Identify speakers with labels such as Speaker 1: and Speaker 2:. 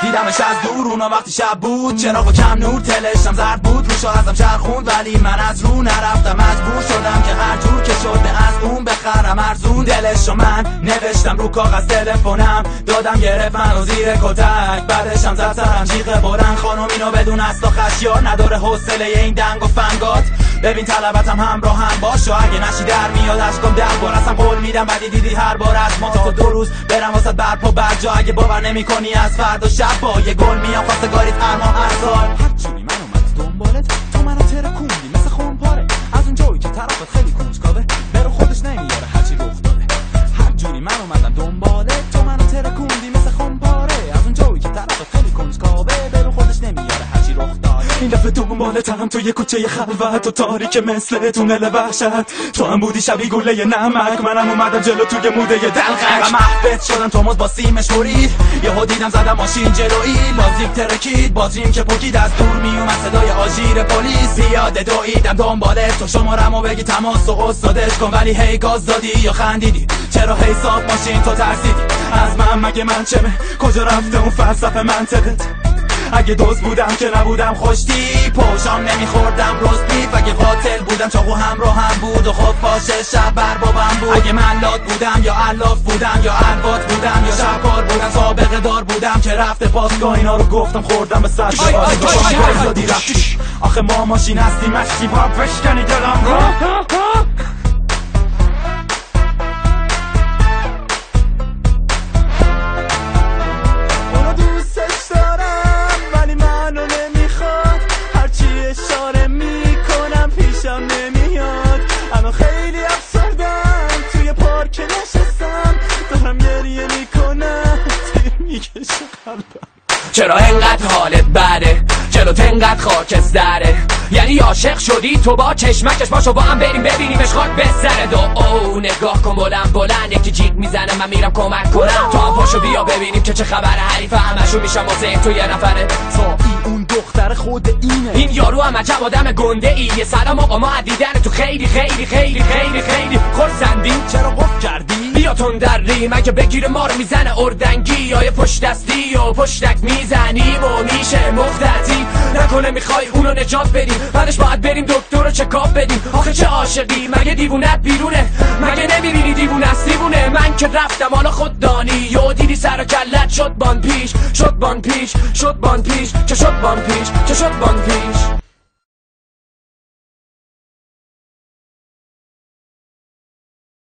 Speaker 1: دیدمش از دور اونا وقتی شب بود، چراغ کم نور تلشم زرد بود، روشو ازم چرخوند ولی من از رو نرفتم، مجبور شدم که هر جور که شده از اون بخرم ارزون. دلشو من نوشتم رو کاغذ تلفنم، دادم گرفت منو زیر کتک، بعدشم زد سرم جیغ بلند، خانم اینو بدون است و خشیار نداره حوصله این دنگ و فنگات. ببین طلبتم همراه هم باش و اگه نشی در میاد اشکم 10 بار اصلا قول میدم بعدی دیدی هر بار از ما تا 2 روز برم واسه برپا برجا، اگه باور نمی کنی از فردا شب با یه گل میام خواستگاریت هر ماه هر سال. هر جوری من اومد دنبالت تو منو ترکوندی مثل خون پاره، از اون جایی که طرفت خیلی کنجکاوه برو خودش نمیاره هرچی رخ داده. هر جوری من اومدم دنبالت تو منو ترکوندی مثل خون پاره، از اون جایی که طرفت خیلی کنجکاوه برو خودش نمیاره هرچی رخ داده. این دفعه دنبالتم تو یه کوچه خلوت و تاریک مثل تونل وحشت، تو هم بودی شبیه گله نمک، منم اومدم جلو توی موده دلغک و محبت شدم تو با سیمش برید، یهو دیدم زدم ماشین جلویی لازیک ترکید، باتریم که پکید از دور میومد صدای آژیر پلیس، پیاده دویدم دنبالت تو شمارمو بگی تماس و استادش کن، ولی هی گاز دادی یا خندیدی چرا حساب ماشین تو ترسیدی از من؟ مگه من چمه کجا رفته اون فلسفه منطقت؟ اگه دوست بودم که نبودم خوشتی پوشام نمیخوردم روز بیف، اگه قاتل بودم چاقو همراه هم بود و خب پاشه شب بر بابم بود، اگه من لات بودم یا علاف بودم یا الوات بودم یا شبکار بودم سابقه دار بودم که رفته پاسگاه اینا رو گفتم خوردم به سر زادی رفتی. آخه ما ماشین هستیم مشتی با بشکنی دلم رو
Speaker 2: نمیاد. اما خیلی افسردم توی پارک نشستم دارم گریه میکنم تیر میکشه قلبم.
Speaker 3: چرا انقدر حالت بده جلوت انقدر خاکستره، یعنی عاشق شدی تو با چشمکش باشو با هم بریم ببینیمش خاک به سر دو. او نگاه کن بلند یکی جیغ میزنه من میرم کمک کنم، تو هم پاشو بیا ببینیم که چه خبره، حریف همشو میشم واسه تو یه نفره.
Speaker 1: اون دختر خود اینه،
Speaker 3: این یارو هم عجب آدم گنده ایه. سلام آقا ما دیدن تو خیلی خیلی خیلی خیلی خیلی خورسندیم.
Speaker 1: چرا قفل کردی؟
Speaker 3: بیا تون در ریم اگه بگیره ما رو میزنه اردنگی، یا پشت دستی و پشتک میزنیم و میشه مختتی. نکنه میخوای اونو نجات بدیم بعدش باید بریم دکتر رو چکاپ بدیم. آخه چه عاشقی مگه دیوونت بیرونه؟ مگه نمیبینی دیوونه است دیوونه؟ من که رفتم حالا خود دانی یا دیدی سر و کلت شد بان پیش، شد بان پیش، شد بان پیش، چه شد بان پیش، چه شد بان پیش.